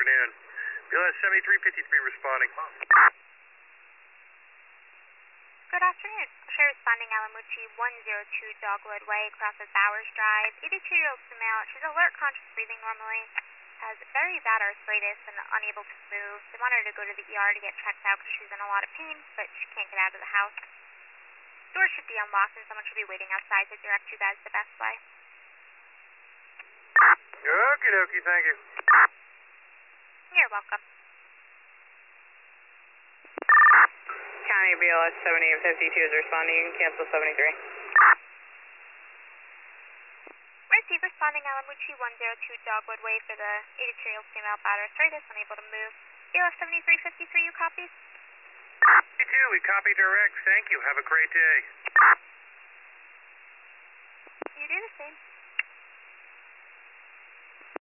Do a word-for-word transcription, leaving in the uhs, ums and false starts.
afternoon. B L S seventy-three fifty-three responding. Good afternoon. Share responding Alamuchi one oh two Dogwood Way, crosses Bowers Drive. eighty-two-year-old female. She's alert, conscious breathing normally. Has very bad arthritis and unable to move. They want her to go to the E R to get checked out because she's in a lot of pain, but she can't get out of the house. Doors should be unlocked and someone should be waiting outside to direct you guys to Best Buy. Okie dokie, thank you. You're welcome. County B L S seventy-eight fifty-two is responding. You can cancel seventy-three. Receive responding Alamuchi one oh two Dogwood Way for the eighty-two-year-old female bad arthritis, unable to move. B L S seventy-three fifty-three, you copy? Me too, we copy direct. Thank you. Have a great day. You do the same.